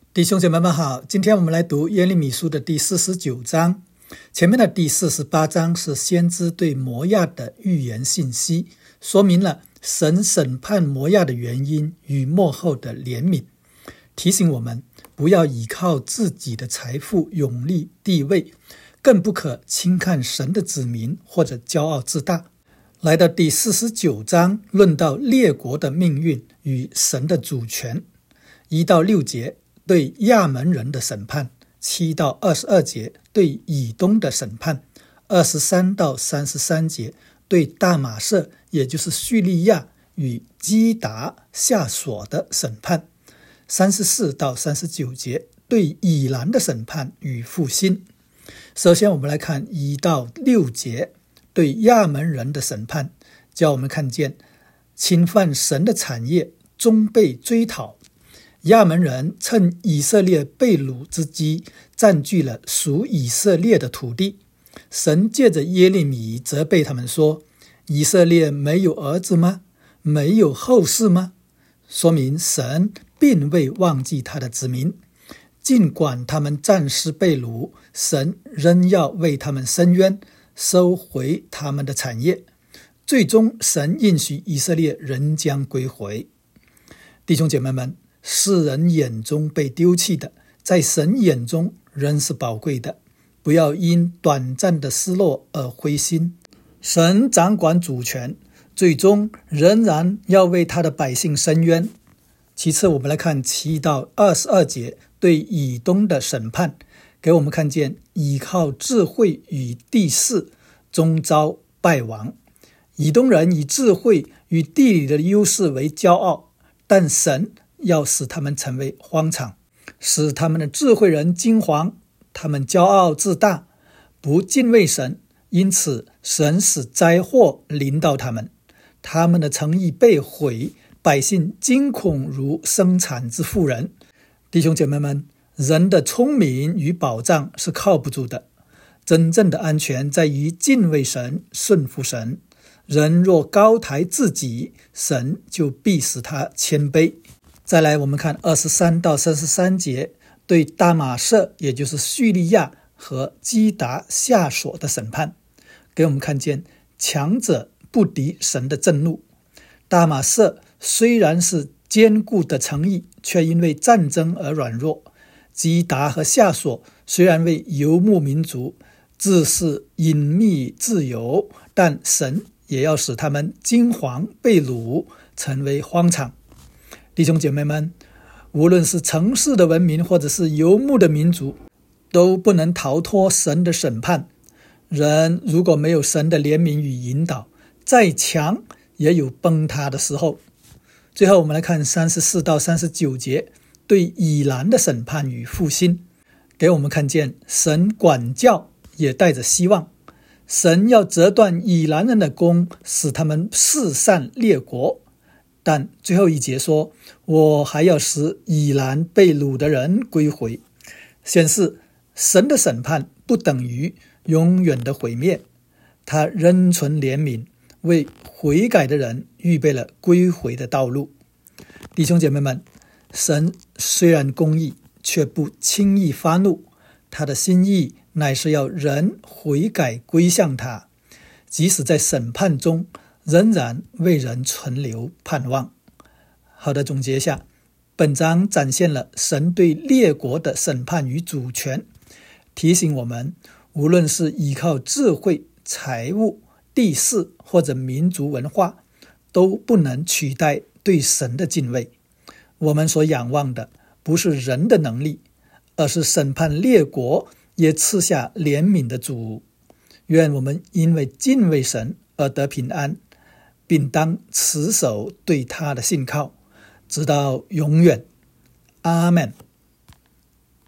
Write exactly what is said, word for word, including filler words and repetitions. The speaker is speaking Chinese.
弟兄姐妹们好，今天我们来读耶利米书的第四十九章。前面的第四十八章是先知对摩亚的预言信息，说明了神审判摩亚的原因与末后的怜悯，提醒我们不要依靠自己的财富、勇力、地位，更不可轻看神的子民或者骄傲自大。来到第四十九章，论到列国的命运与神的主权。一到六节对亚门人的审判，七到二十二节对以东的审判，二十三到三十三节对大马色，也就是叙利亚与基达夏所的审判，三十四到三十九节对以兰的审判与复兴。首先我们来看一到六节对亚门人的审判，叫我们看见侵犯神的产业终被追讨。亚门人趁以色列被掳之机，占据了属以色列的土地。神借着耶利米责备他们说，以色列没有儿子吗？没有后世吗？说明神并未忘记他的子民，尽管他们暂时被掳，神仍要为他们伸冤，收回他们的产业。最终神应许以色列仍将归回。弟兄姐妹们，世人眼中被丢弃的，在神眼中仍是宝贵的，不要因短暂的失落而灰心。神掌管主权，最终仍然要为他的百姓伸冤。其次我们来看七到二十二节对以东的审判，给我们看见依靠智慧与地势终遭败亡。以东人以智慧与地理的优势为骄傲，但神要使他们成为荒场，使他们的智慧人惊惶，他们骄傲自大，不敬畏神，因此神使灾祸临到他们，他们的诚意被毁，百姓惊恐如生产之妇人。弟兄姐妹们，人的聪明与保障是靠不住的，真正的安全在于敬畏神，顺服神。人若高抬自己，神就必使他谦卑。再来我们看二十三到三十三节对大马色，也就是叙利亚和基达夏所的审判，给我们看见强者不敌神的震怒。大马色虽然是坚固的城邑，却因为战争而软弱。基达和夏所虽然为游牧民族，自恃隐秘自由，但神也要使他们惊惶被掳，成为荒场。弟兄姐妹们，无论是城市的文明或者是游牧的民族，都不能逃脱神的审判。人如果没有神的怜悯与引导，再强也有崩塌的时候。最后我们来看三十四到三十九节对以兰的审判与复兴，给我们看见神管教也带着希望。神要折断以兰人的弓，使他们四散列国。但最后一节说，我还要使以兰被掳的人归回，显示神的审判不等于永远的毁灭，他仍存怜悯，为悔改的人预备了归回的道路。弟兄姐妹们，神虽然公义，却不轻易发怒，他的心意乃是要人悔改归向他，即使在审判中仍然为人存留盼望。好的，总结下，本章展现了神对列国的审判与主权，提醒我们，无论是依靠智慧、财物、地势或者民族文化，都不能取代对神的敬畏。我们所仰望的不是人的能力，而是审判列国也赐下怜悯的主。愿我们因为敬畏神而得平安，并当持守对他的信靠，直到永远。阿们。